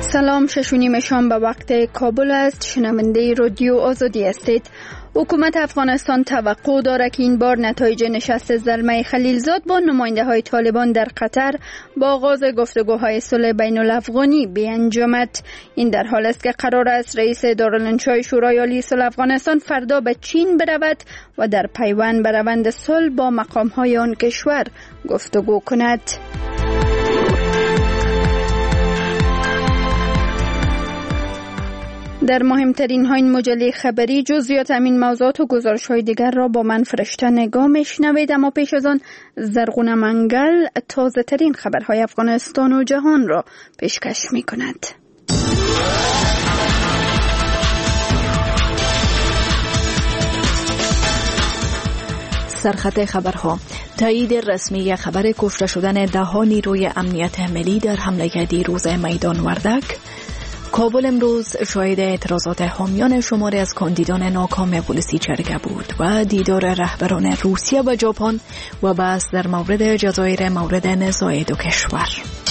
سلام، 6:30 شام به وقت کابل است. شنونده رادیو آزادی هستید. حکومت افغانستان توقع دارد که این بار نتایج نشست زلمه خلیلزاد با نماینده های طالبان در قطر با آغاز گفتگوهای صلح بین الافغانی بیانجامد. این در حال است که قرار است رئیس دارالانشای شورای عالی صلح افغانستان فردا به چین برود و در پیوند به روند صلح با مقام های آن کشور گفتگو کند. در مهمترین های این مجله خبری جزئیات همین موضوعات و گزارش های دیگر را با من فرشته نگاه میشنوید، اما پیش از آن زرغونه منگل تازه ترین خبرهای افغانستان و جهان را پیشکش می کند. سرخط خبرها: تایید رسمی خبر کشته شدن 10 نیروی امنیت ملی در حمله دیروز میدان وردک. کابل امروز شاهد اعتراضات حامیان شماری از کاندیدان ناکام پلیسی جرگه بود و دیدار رهبران روسیه و ژاپن و بحث در مورد جزایر مورد نزاع دو کشور.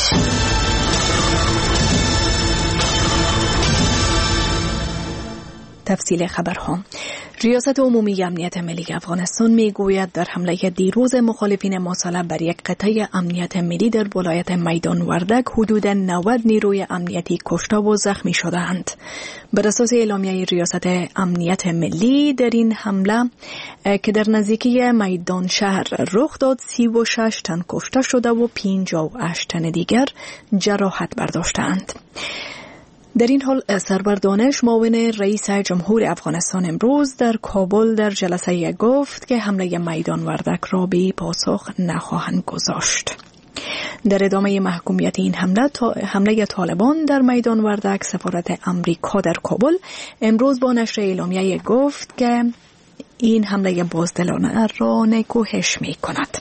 تفصیل خبرها: ریاست عمومی امنیت ملی افغانستان میگوید در حمله دیروز مخالفین مسلح بر یک قطعه امنیت ملی در ولایت میدان وردک حدود 90 نیروی امنیتی کشته و زخمی شدند. بر اساس اعلامیه ریاست امنیت ملی در این حمله که در نزدیکی میدان شهر رخ داد 36 تن کشته شده و 58 تن دیگر جراحت برداشتند. در این حال سرور دانش معاون رئیس جمهور افغانستان امروز در کابل در جلسه گفت که حمله میدان وردک را بی پاسخ نخواهند گذاشت. در ادامه محکومیت این حمله طالبان در میدان وردک، سفارت امریکا در کابل امروز با نشر اعلامیه گفت که این حمله بزدلانه را نکوهش می کند.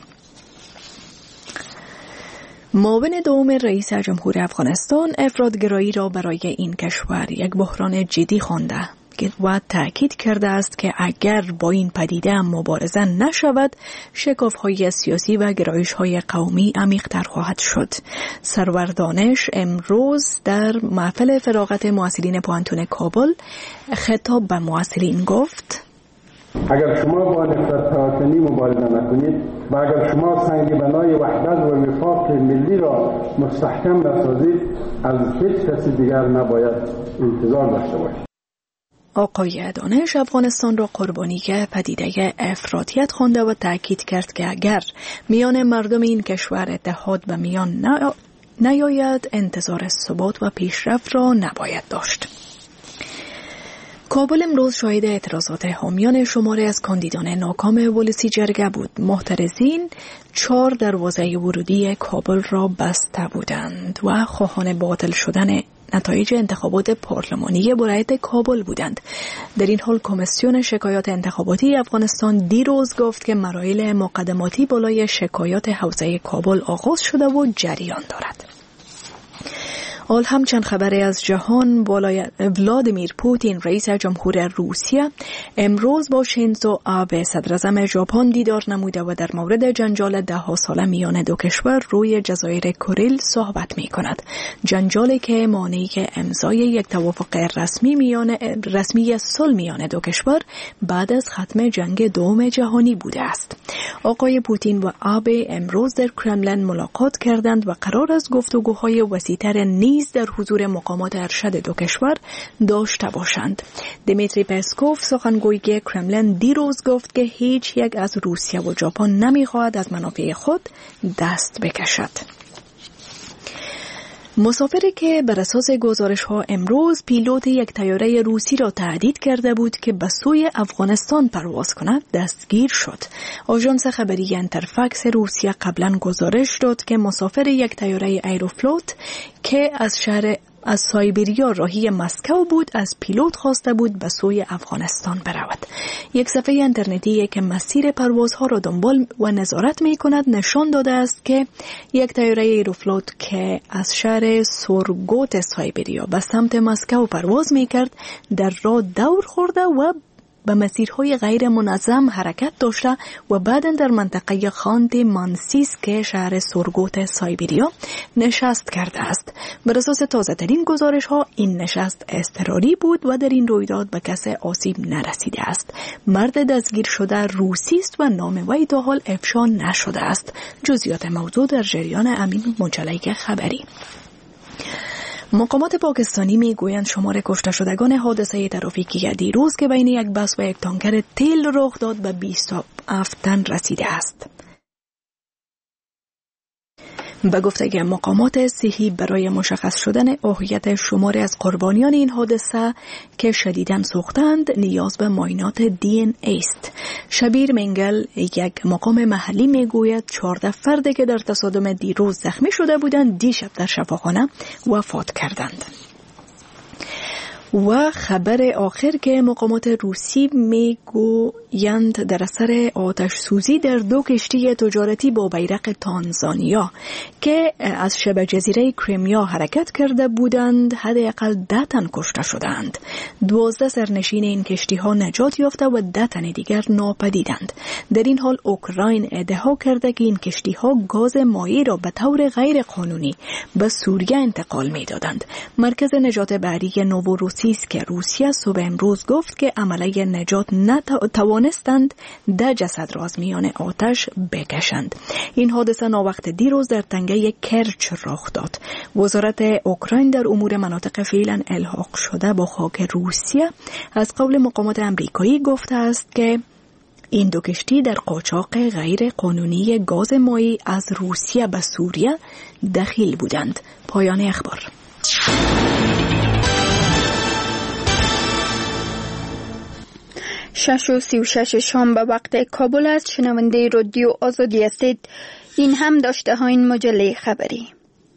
معاون دوم رئیس جمهور افغانستان افراط‌گرایی را برای این کشور یک بحران جدی خوانده و تأکید کرده است که اگر با این پدیده مبارزه نشود، شکاف‌های سیاسی و گرایش‌های قومی عمیق‌تر خواهد شد. سرور دانش امروز در محفل فراغت محصلین پوهنتون کابل خطاب به محصلین گفت: اگر شما با نفرت تراکنی مبارزه نکنید و اگر شما سنگ بنای وحدت و وفاق ملی را مستحکم نسازید، از هیچ کسی دیگر نباید انتظار داشته باشید. آقای دانش افغانستان را قربانی پدیده افراطیت خوانده و تأکید کرد که اگر میان مردم این کشور اتحاد به میان نیاید، انتظار ثبات و پیشرفت را نباید داشت. کابل امروز شاهد اعتراضات حامیان شماری از کاندیدان ناکام پلیسی جرگه بود. معترضین 4 دروازه ورودی کابل را بسته بودند و خواهان باطل شدن نتایج انتخابات پارلمانی ولایت کابل بودند. در این حال کمیسیون شکایات انتخاباتی افغانستان دیروز گفت که مراحل مقدماتی بالای شکایات حوزه کابل آغاز شده و جریان دارد. حال هم چند خبری از جهان. ولادیمیر پوتین رئیس جمهور روسیه امروز با شینزو آبه صدراعظم ژاپن دیدار نموده و در مورد جنجال 10 ساله میان دو کشور روی جزایر کوریل صحبت می کند. جنجالی که مانع امضای یک توافق رسمی صلح میان دو کشور بعد از ختم جنگ دوم جهانی بوده است. آقای پوتین و آبه امروز در کرملین ملاقات کردند و قرار است گفتگوهای وسیع‌تر نیز در حضور مقامات ارشد دو کشور داشته باشند. دمیتری پسکوف سخنگوی کرملین دیروز گفت که هیچ یک از روسیه و ژاپن نمیخواهد از منافع خود دست بکشد. مسافری که بر اساس گزارش‌ها امروز پیلوت یک طیاره روسی را تهدید کرده بود که به سوی افغانستان پرواز کند دستگیر شد. آژانس خبری انترفکس روسیه قبلا گزارش داد که مسافر یک طیاره ایروفلوت که از سایبریا راهی مسکو بود از پیلوت خواسته بود به سوی افغانستان برود. یک صفحه اینترنتی که مسیر پروازها را دنبال و نظارت می کند نشان داده است که یک طیاره ایروفلوت که از شهر سورگوت سایبریا به سمت مسکو پرواز می کرد در راه دور خورده و به مسیرهای غیر منظم حرکت داشته و بعداً در منطقه خانت-مانسیسک شهر سورگوت سایبریا نشست کرده است. بر اساس تازه ترین گزارش ها این نشست اضطراری بود و در این رویداد به کسی آسیب نرسیده است. مرد دستگیر شده روسی است و نام وی تا حال افشا نشده است. جزئیات موضوع در جریان همین مجله خبری. مقامات پاکستانی میگویند شمار کشته شدگان حادثه ترافیکی دیروز که بین یک بس و یک تانکر تیل رخ داد به 27 تن رسیده است. به گفته مقامات صحی برای مشخص شدن هویت شماری از قربانیان این حادثه که شدیداً سوختند نیاز به معاینات DNA است. شبیر منگل یک مقام محلی میگوید 14 فردی که در تصادم دیروز زخمی شده بودند دیشب در شفاخانه وفات کردند. و خبر آخر که مقامات روسی میگویند در اثر آتش سوزی در 2 کشتی تجارتی با بیرق تانزانیا که از شبه جزیره کریمیا حرکت کرده بودند حداقل 10 تن کشته شدند. 12 سرنشین این کشتی ها نجات یافته و 10 تن دیگر ناپدیدند. در این حال اوکراین ادعا کرده که این کشتی ها گاز مایع را به طور غیر قانونی به سوریه انتقال میدادند. مرکز نجات بحری نووروسیسک که روسیه صبح امروز گفت که عملیه نجات نتوانستند 10 جسد را از میان آتش بکشند. این حادثه ناوقت دیروز در تنگه کرچ رخ داد. وزارت اوکراین در امور مناطق فعلا الحاق شده با خاک روسیه از قول مقامات امریکایی گفته است که این 2 کشتی در قاچاق غیر قانونی گاز مایع از روسیه به سوریه دخیل بودند. پایان اخبار. 6:36 شام به وقت کابل است. شنونده رادیو آزادی هستید. این هم داشته ها این مجله خبری.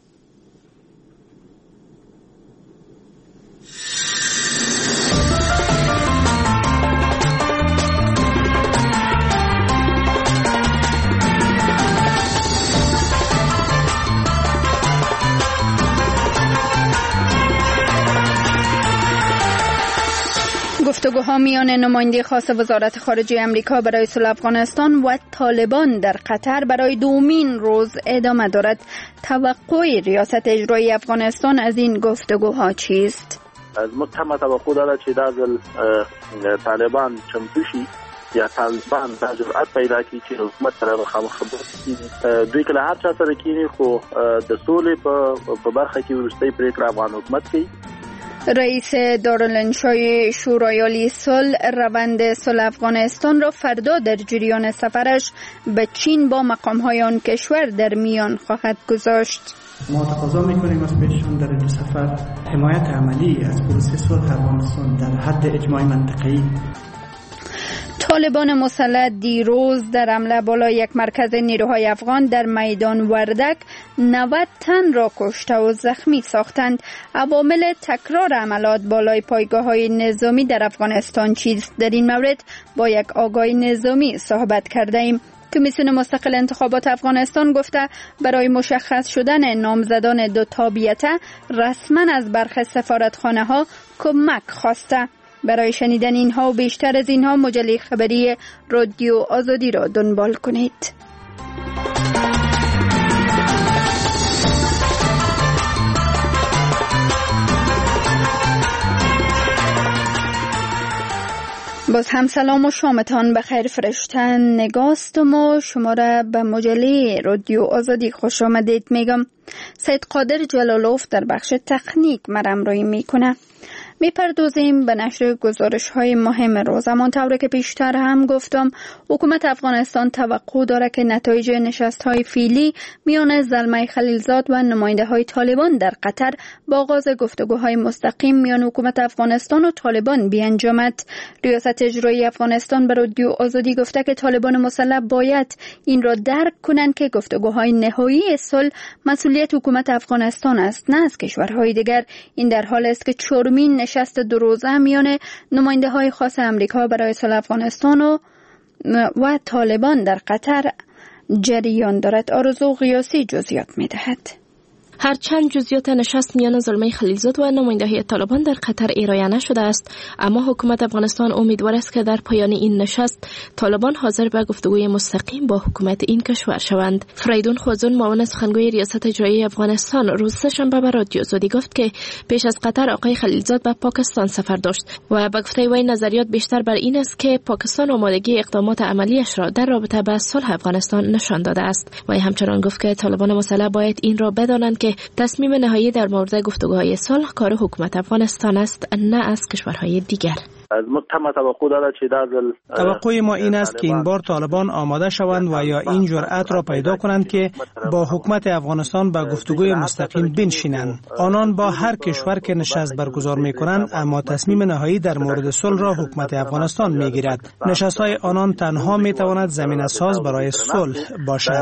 گفتگوها میان نماینده خاص وزارت خارجه امریکا برای صلح افغانستان و طالبان در قطر برای دومین روز ادامه دارد. توقع ریاست اجرایی افغانستان از این گفتگوها چیست؟ از متهم توقع دارد که در طالبان چمتوشی یا طالبان در جرأت پیدا کی چې حکومت سره مخامخ کیږي. دوی کله هر چا سره کینی خو د سولې په برخه کې وروستۍ پریکړه افغان حکومت کوي. رئیس دارالانشای شورای عالی صلح روند صلح افغانستان را فردا در جریان سفرش به چین با مقام‌های آن کشور در میان خواهد گذاشت. ما تقاضا می‌کنیم از پیششان در این سفر حمایت عملی از پروسه صلح افغانستان در حد اجماع منطقه‌ای. طالبان مسلح دیروز در حمله بالای یک مرکز نیروهای افغان در میدان وردک 90 تن را کشته و زخمی ساختند. عوامل تکرار حملات بالای پایگاه‌های نظامی در افغانستان چیست؟ در این مورد با یک آگاه نظامی صحبت کرده ایم. کمیسیون مستقل انتخابات افغانستان گفته برای مشخص شدن نامزدان 2 تابعیته رسما از برخی سفارتخانه‌ها کمک خواسته. برای شنیدن اینها و بیشتر از اینها مجله خبری رادیو آزادی را دنبال کنید. باز هم سلام و شامتان بخیر فرشتن. نگاستم و شما را به مجله رادیو آزادی خوش آمدید میگم. سید قادر جلالوف در بخش تکنیک مرمرایی میکنه. میپردازیم به نشر گزارش‌های مهم روز. همانطور که پیشتر هم گفتم حکومت افغانستان توقع دارد که نتایج نشست‌های فعلی میان زلمه خلیلزاد و نماینده‌های طالبان در قطر با آغاز گفتگوهای مستقیم میان حکومت افغانستان و طالبان بیانجامد. ریاست اجرایی افغانستان به رادیو آزادی گفته که طالبان مسلح باید این را درک کنند که گفتگوهای نهایی صلح مسئولیت حکومت افغانستان است، نه از کشورهای دیگر. این در حال است که چهارمین نشست 2 روزه میان نماینده‌های خاص امریکا برای صلح افغانستان و طالبان در قطر جریان دارد. آرزو غیاسی جزئیات می‌دهد. هرچند جزئیات نشست میان زلمه خلیلزاد و نماینده‌های طالبان در قطر ارائه نشده است، اما حکومت افغانستان امیدوار است که در پایان این نشست طالبان حاضر به گفتگوی مستقیم با حکومت این کشور شوند. فریدون خوزون، معاون سخنگوی ریاست اجرایی افغانستان، روز سه‌شنبه به رادیو آزادی گفت که پیش از قطر آقای خلیلزاد به پاکستان سفر داشت و به گفته وی نظریات بیشتر بر این است که پاکستان آمادگی اقدامات عملیش را در رابطه با صلح افغانستان نشان داده است. و همچنان گفت که طالبان مسلح باید این را بدانند که تصمیم نهایی در مورد گفتگوهای صلح کار حکومت افغانستان است، نه از کشورهای دیگر. توقع ما این است که این بار طالبان آماده شوند و یا این جرأت را پیدا کنند که با حکومت افغانستان به گفتگوی مستقیم بنشینند. آنان با هر کشور که نشست برگزار می‌کنند، اما تصمیم نهایی در مورد صلح را حکومت افغانستان می‌گیرد. نشست‌های آنان تنها می‌تواند زمینه ساز برای صلح باشد.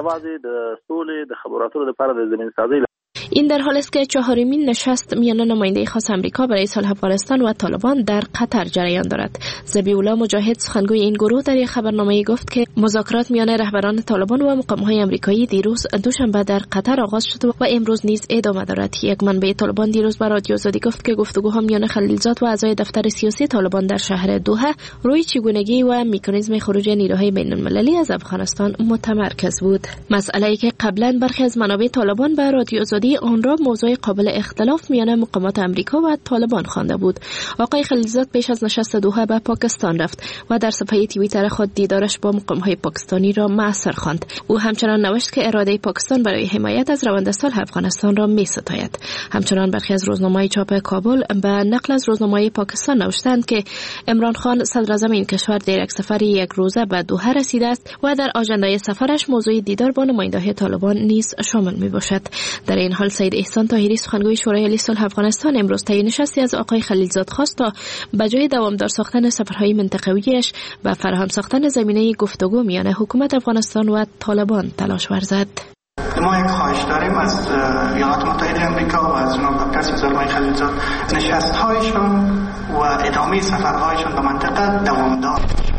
این در حالی است که چهارمین نشست میان نماینده خاص امریکا برای صلح افغانستان و طالبان در قطر جریان دارد. ذبیح‌الله مجاهد، سخنگوی این گروه، در یک خبرنامه گفت که مذاکرات میان رهبران طالبان و مقام‌های امریکایی دیروز دوشنبه در قطر آغاز شد و امروز نیز ادامه دارد. یک منبع طالبان دیروز به رادیو آزادی گفت که گفتگوها میان خلیلزاد و اعضای دفتر سیاسی طالبان در شهر دوحه روی چگونگی و مکانیزم خروج نیروهای بین‌المللی از افغانستان متمرکز بود. مسئله‌ای که قبلا برخی از منابع طالبان به رادیو آزادی آن را موضوع قابل اختلاف میان مقامات امریکا و طالبان خوانده بود. آقای خلیلزاد پیش از نشست دوحه به پاکستان رفت و در صفحه توییتر خود دیدارش با مقام‌های پاکستانی را مؤثر خواند. او همچنان نوشت که اراده پاکستان برای حمایت از روند صلح افغانستان را می‌ستاید. همچنان برخی از روزنامه‌های چاپ کابل به نقل از روزنامه‌های پاکستان نوشتند که عمران خان صدر اعظم این کشور در یک سفر یک روزه به دوحه رسیده است و در آژندای سفرش موضوع دیدار با نماینده‌های طالبان نیز شامل می‌باشد. در این حال سید احسان طاهری، سخنگوی شورای عالی صلح افغانستان، امروز طی نشستی از آقای خلیلزاد خواست تا به جای دوامدار ساختن سفرهای منطقویش و فراهم ساختن زمینه گفتگو میان حکومت افغانستان و طالبان تلاش ورزد. ما یک خواهش داریم از ایالات متحده آمریکا و از جناب دکتر زلمه خلیلزاد نشست‌هایشان و ادامه سفرهایشان به منطقه دوامدار باشد.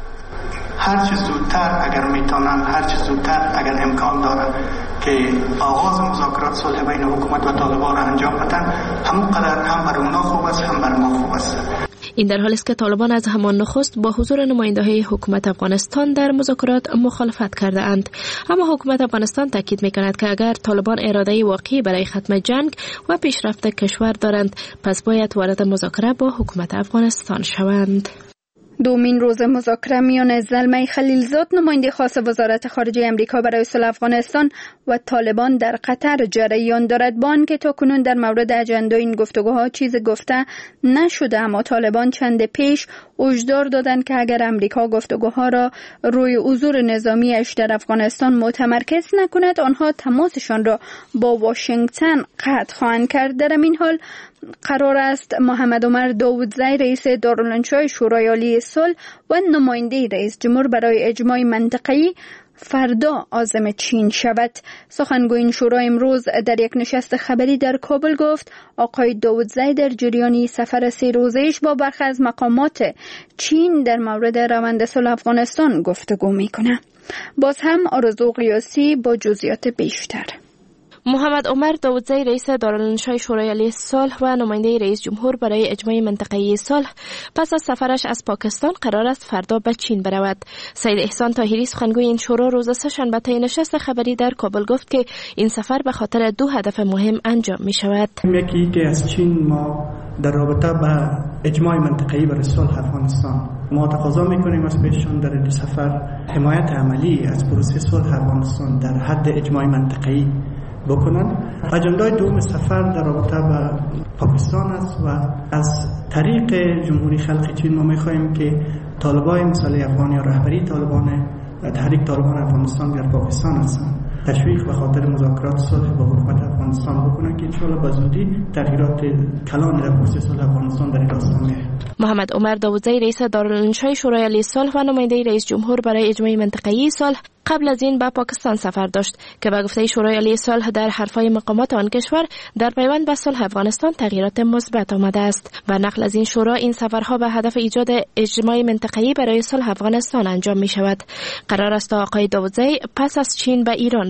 هر چه زودتر اگر میتونن، هر چه زودتر اگر امکان داره که آغاز مذاکرات صلح بین حکومت و طالبان را انجام بدن، همونقدر هم بر اونا خوب است هم بر ما خوب است. این در حالی است که طالبان از همان نخست با حضور نماینده‌های حکومت افغانستان در مذاکرات مخالفت کرده اند، اما حکومت افغانستان تاکید می‌کند که اگر طالبان اراده واقعی برای ختم جنگ و پیشرفت کشور دارند، پس باید وارد مذاکره با حکومت افغانستان شوند. دومین روز مذاکره میان زلمه خلیلزاد، نماینده خاص وزارت خارجه امریکا برای صلح افغانستان، و طالبان در قطر جریان دارد. با آنکه تاکنون در مورد اجندا این گفتگوها چیز گفته نشده، اما طالبان چند پیش هشدار دادند که اگر امریکا گفتگوها را روی حضور نظامیش در افغانستان متمرکز نکند، آنها تماسشان را با واشنگتن قطع خواهند کرد. در این حال قرار است محمد عمر داودزی، رئیس دارالانشای شورای عالی صلح و نماینده رئیس جمهور برای اجماع منطقه‌ای، فردا عازم چین شود. سخنگوی این شورا امروز در یک نشست خبری در کابل گفت آقای داودزی در جریان سفر 3 روزه‌اش با برخی از مقامات چین در مورد روند صلح افغانستان گفتگو می‌کند. باز هم آرزو قیاسی با جزئیات بیشتر. محمد عمر داودزی، رئیس دارالانشای شورای عالی صلح و نماینده رئیس جمهور برای اجماع منطقه‌ای صلح، پس از سفرش از پاکستان قرار است فردا به چین برود. سید احسان طاهری، سخنگوی این شورا، روز سه‌شنبه طی نشست خبری در کابل گفت که این سفر به خاطر 2 هدف مهم انجام می شود. یکی که از چین ما در رابطه با اجماع منطقه‌ای برای صلح افغانستان ما تقاضا می‌کنیم از پیششون در این سفر حمایت عملی از پروسه صلح افغانستان در حد اجماع منطقه‌ای بکنن. اجندای دوم سفر در رابطه با پاکستان است و از طریق جمهوری خلق چین ما می‌خواهیم که طالبان مسئله افغان یا رهبری طالبان تحریک طالبان افغانستان در پاکستان هستند تشویق به خاطر مذاکرات صلح با حکومت افغانستان بکنن که انشاءالله به زودی تغییرات کلان در پروسه صلح افغانستان در این راستا میاد. محمد عمر داودزی، رئیس دارالانشای شورای عالی صلح و نماینده رئیس جمهور برای اجماع منطقه‌ای صلح، قبل از این به پاکستان سفر داشت که به گفته شورای عالی صلح در حرفهای مقامات آن کشور در پیوند به صلح افغانستان تغییرات مثبت آمده است. و نقل از این شورا، این سفرها به هدف ایجاد اجماع منطقه‌ای برای صلح افغانستان انجام می شود. قرار است آقای داودزی پس از چین به ایران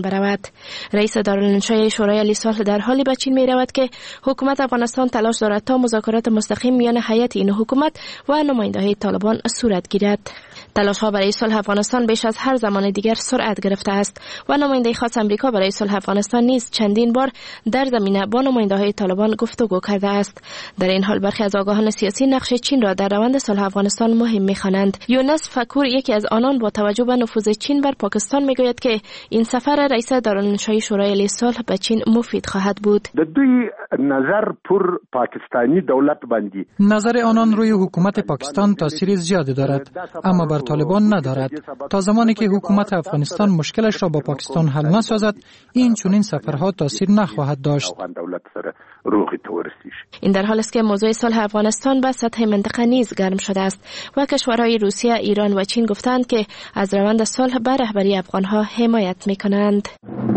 برود. رئیس دارالانشای شورای عالی صلح در حالی به چین می رود که حکومت افغانستان تلاش دارد تا مذاکرات مستقیم میان هیئت این حکومت و نماینده‌های طالبان صورت گیرد. تلاش ها برای صلح افغانستان بیش از هر زمان دیگر سرعت گرفته است و نماینده خاص آمریکا برای صلح افغانستان نیز چندین بار در زمینه با نماینده‌های طالبان گفتگو کرده است. در این حال برخی از آگاهان سیاسی نقش چین را در روند صلح افغانستان مهم می‌خوانند. یونس فکور یکی از آنان با توجه به نفوذ چین بر پاکستان میگوید که این سفر رئیس دارالانشای شورای عالی صلح به چین مفید خواهد بود. د دوی نظر پر پاکستانی دولت باندې نظر آنان روی حکومت پاکستان تاثیر زیادی دارد، اما بر طالبان ندارد. تا زمانی که حکومت افغانستان مشکلش را با پاکستان حل نسازد، این چنین سفرها تاثیر نخواهد داشت. این در حال است که موضوع صلح افغانستان به سطح منطقه نیز گرم شده است و کشورهای روسیه، ایران و چین گفتند که از روند صلح به رهبری افغانها حمایت می‌کنند.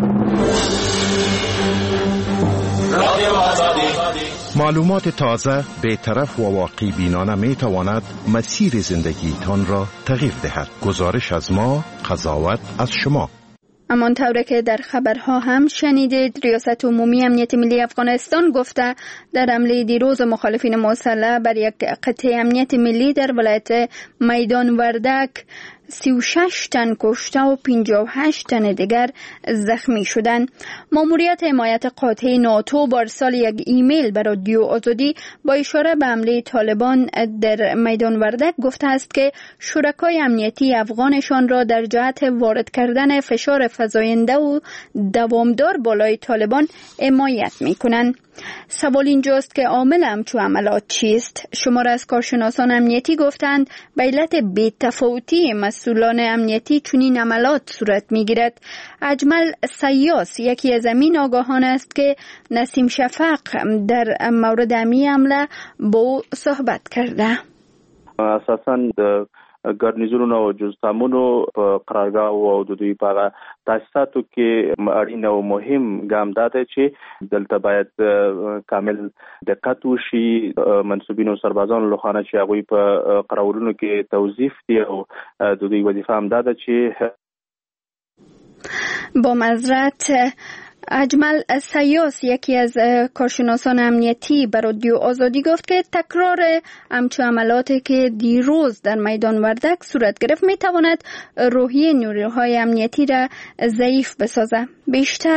معلومات تازه، بی‌طرف و واقعی بینانه می تواند مسیر زندگیتان را تغییر دهد. گزارش از ما، قضاوت از شما. همان طوری که در خبرها هم شنیدید، ریاست عمومی امنیت ملی افغانستان گفته در حمله دیروز مخالفین مسلح بر یک قطعه امنیت ملی در ولایت میدان وردک 36 تن کشته و 58 تن دیگر زخمی شدند. ماموریت حمایت قاطع ناتو با ارسال یک ایمیل به رادیو آزادی با اشاره به حمله طالبان در میدان وردک گفته است که شرکای امنیتی افغانشان را در جهت وارد کردن فشار فزاینده و دوامدار بالای طالبان حمایت می‌کنند. سوال اینجاست که عامل همچو عملات چیست؟ شمار از کارشناسان امنیتی گفتند به علت بی‌تفاوتی مسئولان امنیتی چنین عملات صورت می‌گیرد. اجمل سیاس یکی از امین آگاهان است که نسیم شفق در مورد همین حمله با او صحبت کرده. اساساً ګرنیزونو او جزتامونو په قرارګاه او د دوی په تاسیساتو کې اړین او مهم ګام دا دی چې دلته باید کامل دقت وشي. منسوبین او سربازان له خانه چې هغوی په قراولونو کې توظیف دي او د دوی وظیفه هم دا ده چې با معذرت اجمل سیاس یکی از کارشناسان امنیتی به رادیو آزادی گفت که تکرار همچون عملاتی که دیروز در میدان وردک صورت گرفت میتواند روحیه نیروهای امنیتی را ضعیف بسازد. بیشتر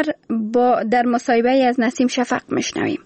در مصاحبه از نسیم شفق میشنویم.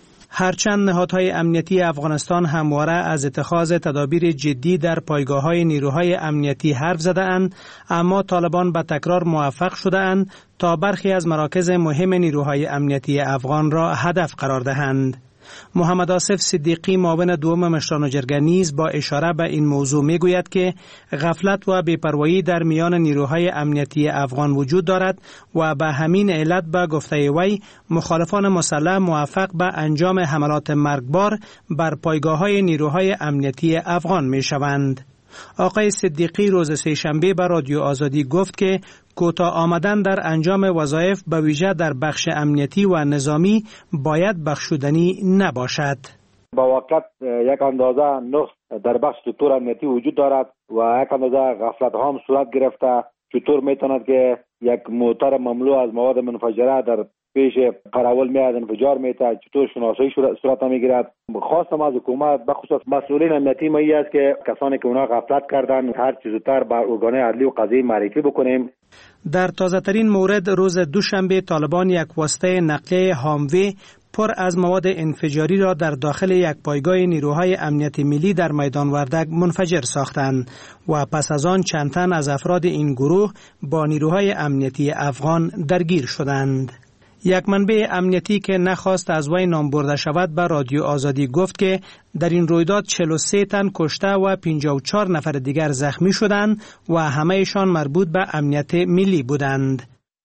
هرچند نهادهای امنیتی افغانستان همواره از اتخاذ تدابیر جدی در پایگاه‌های نیروهای امنیتی حرف زده‌اند، اما طالبان به تکرار موفق شده‌اند تا برخی از مراکز مهم نیروهای امنیتی افغان را هدف قرار دهند. محمد آصف صدیقی معاون دوم مشران جرگه نیز با اشاره به این موضوع میگوید که غفلت و بی‌پروایی در میان نیروهای امنیتی افغان وجود دارد و به همین علت به گفته وی مخالفان مسلح موفق به انجام حملات مرگبار بر پایگاه‌های نیروهای امنیتی افغان میشوند. آقای صدیقی روز سه‌شنبه به رادیو آزادی گفت که کوتاه آمدن در انجام وظایف به ویژه در بخش امنیتی و نظامی باید بخشودنی نباشد. با واقع یک اندازه نقص در بخش سکتور امنیتی وجود دارد و یک اندازه غفلت ها هم صورت گرفته. چطور میتواند که یک موتر مملو از مواد منفجره در پیش قراول میاد انفجار میته، چطور شناسایی صورت میگیرد. خواستم از حکومت بخصوص مسئولین امنیتی ما است که کسانی که اونا غفلت کردن هر چیز زودتر بر ارگان عدلی و قضایی معرفی بکنیم. در تازه ترین مورد روز دوشنبه طالبان یک واسطه نقلیه هاموی پر از مواد انفجاری را در داخل یک پایگاه نیروهای امنیت ملی در میدان وردک منفجر ساختند و پس از آن چند تن از افراد این گروه با نیروهای امنیتی افغان درگیر شدند. یک منبع امنیتی که نخواست از وی نام برده شود به رادیو آزادی گفت که در این رویداد 43 تن کشته و 54 نفر دیگر زخمی شدند و همه‌شان مربوط به امنیت ملی بودند.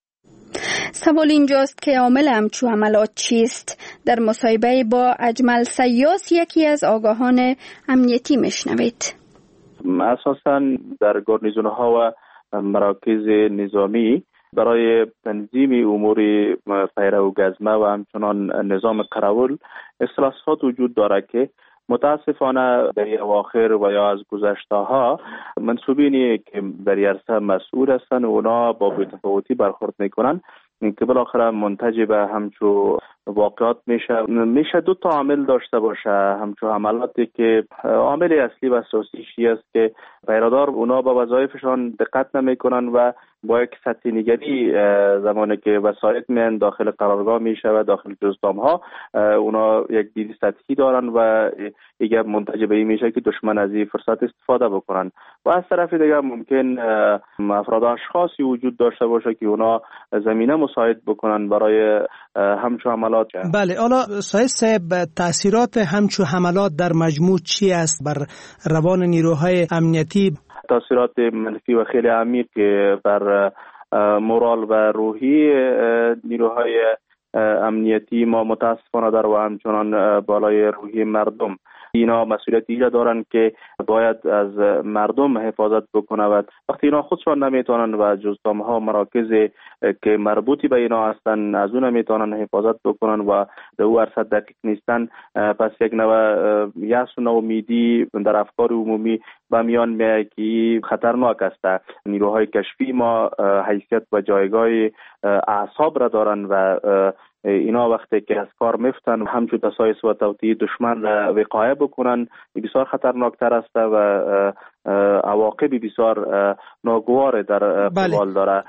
سوال اینجاست که عامل همچو عملات چیست؟ در مصاحبه با اجمل سیاس یکی از آگاهان امنیتی میشنوید. اساساً در گارنیزون‌ها و مراکز نظامی برای تنظیم امور پیرو و گزمه و همچنان نظام قراول اصلاحات وجود دارد که متاسفانه در اواخر و یا از گذشته‌ها منسوبینی که در عرصه مسئول هستند اونا با بی‌تفاوتی برخورد میکنن که بالاخره منتج به همچو واقعات میشه دو تا عامل داشته باشه. همچو حملاتی که عامل اصلی و اساسیش است که پیرادار اونا با وظایفشان دقت نمیکنن و با یک سطحی نگری زمانی که وسایط میان داخل قرارگاه میشه و داخل جزدام ها اونا یک دید سطحی دارن و دیگه منتج به این میشه که دشمن از این فرصت استفاده بکنن و از طرف دیگه ممکن افراد اشخاصی وجود داشته باشه که اونا زمینه مساعد بکنن برای همچو حملات. بله، حالا سایه صاحب تاثیرات همچو حملات در مجموع چی است بر روان نیروهای امنیتی؟ تاثیرات منفی و خیلی عمیق بر مورال و روحی نیروهای امنیتی ما متاسفانه در و همچنان بالای روحی مردم. اینا مسئولیت ایجا دارن که باید از مردم حفاظت بکنه و وقتی اینا خودشان نمیتونن و جزدام ها مراکز که مربوطی به اینا هستن از اون نمیتونن حفاظت بکنن و در او عرصه دقیق نیستن، پس یک نوع یأس و ناامیدی در افکار عمومی به میان میاد که خطرناک است. نیروهای کشفی ما حیثیت و جایگاه اعصاب را دارن و اینا وقتی که از کار میفتن همچون دسایس و توطئه دشمن را وقایع بکنن بسیار خطرناکتر است و عواقب بسیار ناگوار در قبال داره.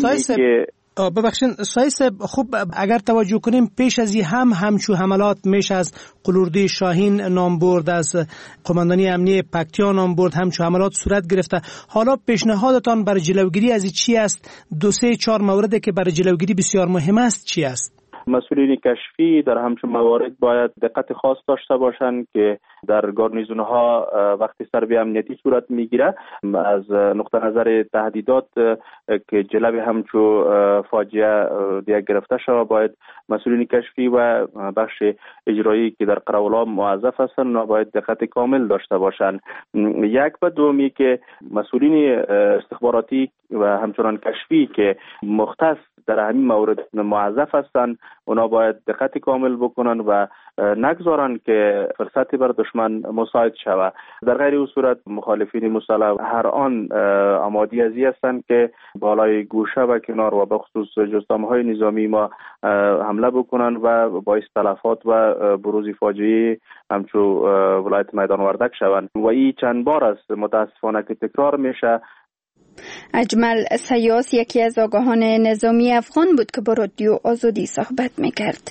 ببخشید سایه صاحب، خوب اگر توجه کنیم پیش از این همچو حملات میشه از قلوردی شاهین نام برد، از قماندانی امنیه پکتیا نام برد، همچو حملات صورت گرفته. حالا پیشنهادتان برای جلوگیری از این چی است؟ 2-3-4 موردی که برای جلوگیری بسیار مهم است چی است؟ مسئولین کشفی در همچون موارد باید دقت خاص داشته باشند که در گارنیزون‌ها وقتی سروی امنیتی صورت میگیره از نقطه نظر تهدیدات که جلوی همچون فاجعه دیگه گرفته شود باید مسئولین کشفی و بخش اجرایی که در قراولام موظف هستند باید دقت کامل داشته باشند. یک و دومی که مسئولین استخباراتی و همچنان کشفی که مختص در همین مورد موظف هستند اونا باید دقت کامل بکنن و نگذارن که فرصتی بر دشمن مساعد شود. در غیر این صورت مخالفین مسلح هر آن آماده ازی هستند که بالای گوشه و کنار و بخصوص جزدام‌های نظامی ما حمله بکنن و باعث تلفات و بروز فاجعه همچون ولایت میدان وردک شوند و این چند بار است متاسفانه که تکرار میشه. اجمل سیاس یکی از آگاهان نظامی افغان بود که با رادیو آزادی صحبت میکرد.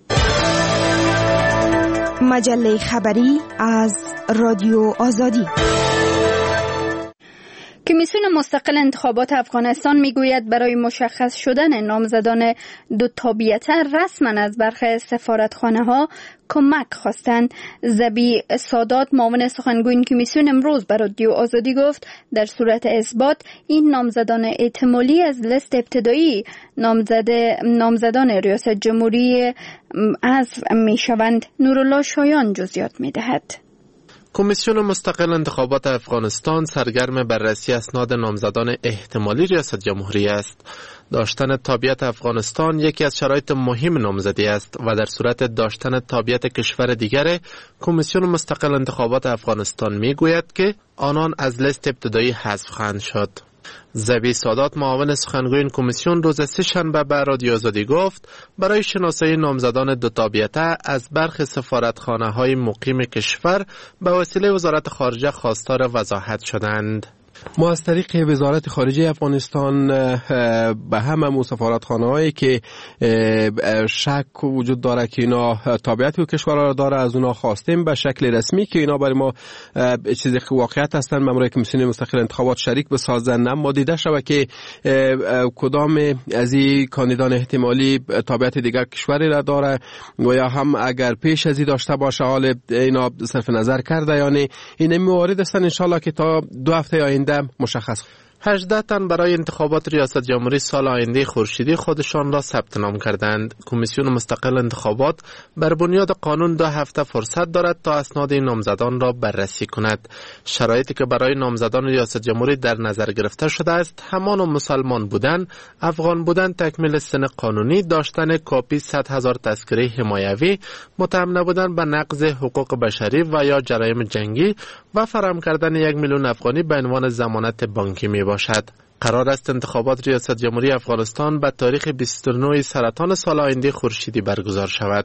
مجله خبری از رادیو آزادی. کمیسیون مستقل انتخابات افغانستان میگوید برای مشخص شدن نامزدان دو تابعیته رسما از برخی سفارتخانه‌ها کمک خواستند. زبی سادات معاون سخنگوی این کمیسیون امروز بر رادیو آزادی گفت در صورت اثبات این نامزدان احتمالی از لیست ابتدایی نامزدان ریاست جمهوری حذف میشوند. نورالله شایان جزئیات میدهد. کمیسیون مستقل انتخابات افغانستان سرگرم بررسی اسناد نامزدان احتمالی ریاست جمهوری است. داشتن تابعیت افغانستان یکی از شرایط مهم نامزدی است و در صورت داشتن تابعیت کشور دیگر کمیسیون مستقل انتخابات افغانستان میگوید که آنان از لیست ابتدایی حذف خواهند شد. زبی سادات معاون سخنگوی این کمیسیون روز سه‌شنبه به رادیو آزادی گفت برای شناسایی نامزدان دو تابعیته از برخی سفارتخانه‌های مقیم کشور به وسیله وزارت خارجه خواستار وضاحت شدند. ما از طریق وزارت خارجه افغانستان به همه سفارتخانه‌هایی که شک وجود داره که اینا تابعیت و کشور را داره از اونا خواستیم به شکل رسمی که اینا برای ما چیزی که واقعیت هستن مامورای کمیسیون مستقل انتخابات شریک بسازن. اما دیده شود که کدام از این کاندیدان احتمالی تابعیت دیگر کشوری را داره و یا هم اگر پیش از این داشته باشه حال اینا صرف نظر کرده یعنی این موارد هستن ان شاء الله که تا 2 هفته آینده مشخص. 18 تن برای انتخابات ریاست جمهوری سال آینده خورشیدی خودشان را ثبت نام کردند. کمیسیون مستقل انتخابات بر بنیاد قانون 2 هفته فرصت دارد تا اسناد این نامزدان را بررسی کند. شرایطی که برای نامزدان ریاست جمهوری در نظر گرفته شده است همان مسلمان بودن، افغان بودن، تکمیل سن قانونی، داشتن کاپی 100,000 تذکره حمایوی، متهم نبودن به نقض حقوق بشری و یا جرایم جنگی و فراهم کردن 1 میلیون افغانی به عنوان ضمانت بانکی می باشد. قرار است انتخابات ریاست جمهوری افغانستان به تاریخ 29 سرطان سال آینده خورشیدی برگزار شود.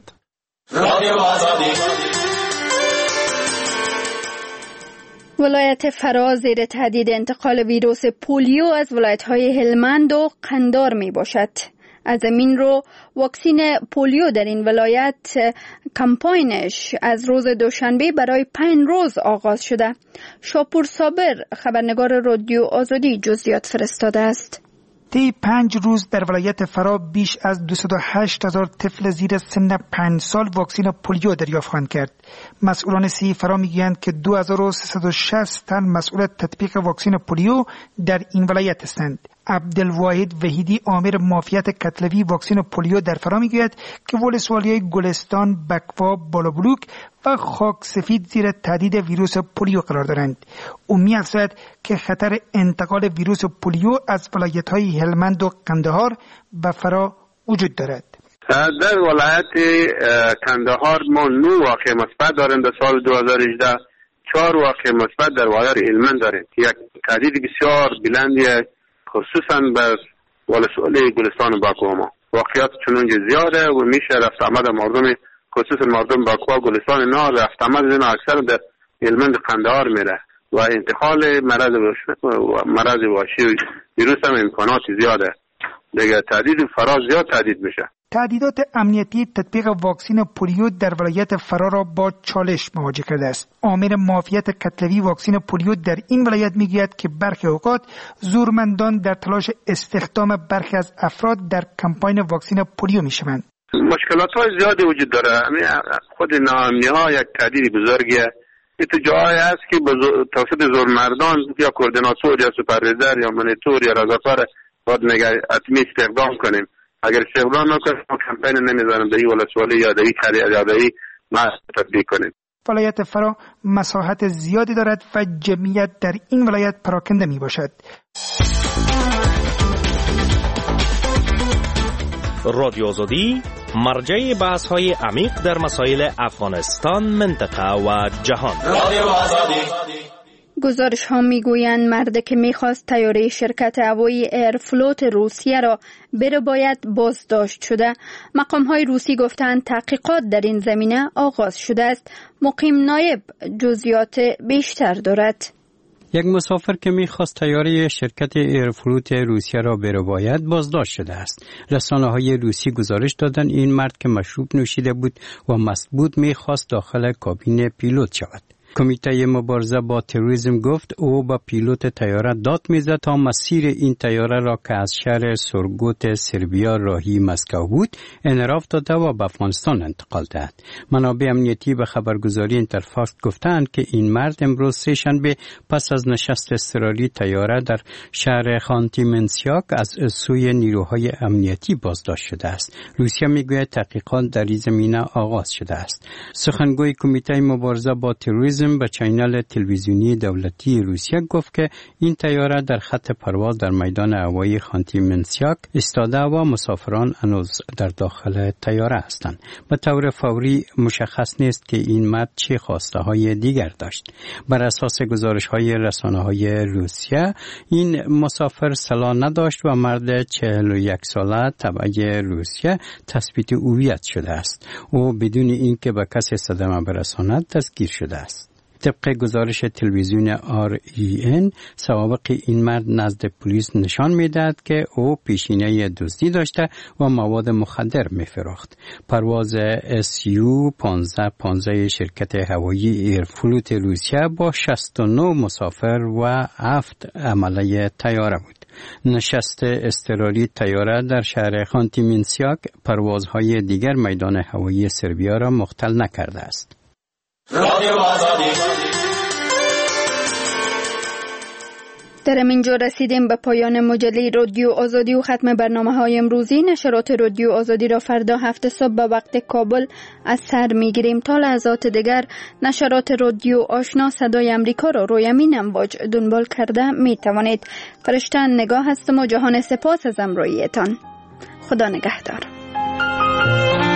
ولایت فراز زیر تهدید انتقال ویروس پولیو از ولایت‌های هلمند و قندار می باشد. از این رو واکسین پولیو در این ولایت کمپاینش از روز دوشنبه برای 5 روز آغاز شده. شاپور صابر خبرنگار رادیو آزادی جزئیات فرستاده است. طی 5 روز در ولایت فرا بیش از 208,000 طفل زیر سن 5 سال واکسین پولیو دریافت خواهند کرد. مسئولان صحی فرا میگویند که 2360 تن مسئول تطبیق واکسین پولیو در این ولایت هستند. عبدالواحد وحیدی آمر معافیت کتلوی واکسین پولیو در فرا میگوید که ولسوالی‌های گلستان، بکوا، بالابلوک و خاک سفید زیر تهدید ویروس پولیو قرار دارند. او می‌افزاید که خطر انتقال ویروس پولیو از ولایت‌های هلمند و قندهار به فرا وجود دارد. در ولایت قندهار ما 9 واقعه مثبت داریم در سال 2018، 4 واقعه مثبت در ولایت هلمند داریم. یک تهدید بسیار بلندی خصوصا به ولسوالی گلستان باکو ما واقعیت چنانچه زیاده و میشه رفت آمد مردم خصوصا مردم باکو و گلستان نه رفت آمد اینا اکثر در هلمند قندهار میره و انتقال مرض وحشی ویروس هم امکانات زیاده. دیگه تهدید فرا زیاد تهدید میشه. تهدیدات امنیتی تطبیق واکسین پولیو در ولایت فرا را با چالش مواجه کرده است. آمر معافیت کتلوی واکسین پولیو در این ولایت میگوید که برخی اوقات زورمندان در تلاش استخدام برخی از افراد در کمپاین واکسین پولیو میشوند. مشکلات های زیادی وجود داره. خود ناامنی ها یک تهدید بزرگیه. این تو جایی است که توسط زورمردان یا کوردیناتور یا سوپروایزر یا مانیتور یا رضاکار باید حتمی استخدام کنیم. اگر استخدام نکنیم ما کمپین نمیذاریم در این ولسوالی یا در این قریه یا در این محل تطبیق کنیم. ولایت فرا مساحت زیادی دارد و جمعیت در این ولایت پراکنده می باشد. رادیو آزادی مرجع بحث‌های عمیق در مسائل افغانستان، منطقه و جهان. رادیو آزادی. گزارش ها می گویند مرد که می خواست طیاره شرکت هوایی ایرفلوت روسیه را بره باید بازداشت شده. مقام های روسی گفتند تحقیقات در این زمینه آغاز شده است. مقیم نایب جزئیات بیشتر دارد. یک مسافر که می‌خواست طیاره شرکت ایرفلوت روسیه را بره باید بازداشت شده است. رسانه‌های روسی گزارش دادند این مرد که مشروب نوشیده بود و مست بود می‌خواست داخل کابین پیلوت شود. کمیته مبارزه با تروریسم گفت او با پیلوت طیاره داد میزد تا مسیر این طیاره را که از شهر سورگوت سربیا راهی مسکو بود انحراف داده و به افغانستان انتقال دهد. منابع امنیتی به خبرگزاری اینترفاکس گفتند که این مرد امروز سه‌شنبه پس از نشست اضطراری طیاره در شهر خانتی منسیاک از سوی نیروهای امنیتی بازداشت شده است. روسیه میگوید تحقیقات در این زمینه آغاز شده است. سخنگوی کمیته مبارزه با تروریسم به چینل تلویزیونی دولتی روسیه گفت که این طیاره در خط پرواز در میدان هوایی خانتی منسیاک ایستاده و مسافران هنوز در داخل طیاره هستند. به طور فوری مشخص نیست که این مرد چه خواسته های دیگر داشت. بر اساس گزارش های رسانه های روسیه این مسافر سلاح نداشت و مرد 41 ساله تبع روسیه تثبیت هویت شده است. او بدون اینکه به کسی صدمه برساند دستگیر شده است. طبق گزارش تلویزیون REN سوابق این مرد نزد پلیس نشان می‌دهد که او پیشینه دزدی داشته و مواد مخدر می‌فروخت. پرواز SU 1515 شرکت هوایی ایرفلوت روسیه با 69 مسافر و 7 عمله طیاره بود. نشست اضطراری طیاره در شهر خانتی منسیاک پروازهای دیگر میدان هوایی سربیا را مختل نکرده است. در اینجا رسیدیم به پایان مجله رادیو آزادی و ختم برنامه‌های امروزی. نشرات رادیو آزادی را فردا 7 صبح به وقت کابل از سر می‌گیریم. تا لحظات دیگر نشرات رادیو آشنا صدای امریکا را روی امین امواج دنبال کرده می‌توانید. فرشته نگاه هستم و جهان سپاس از همراهیتان. خدا نگهدار.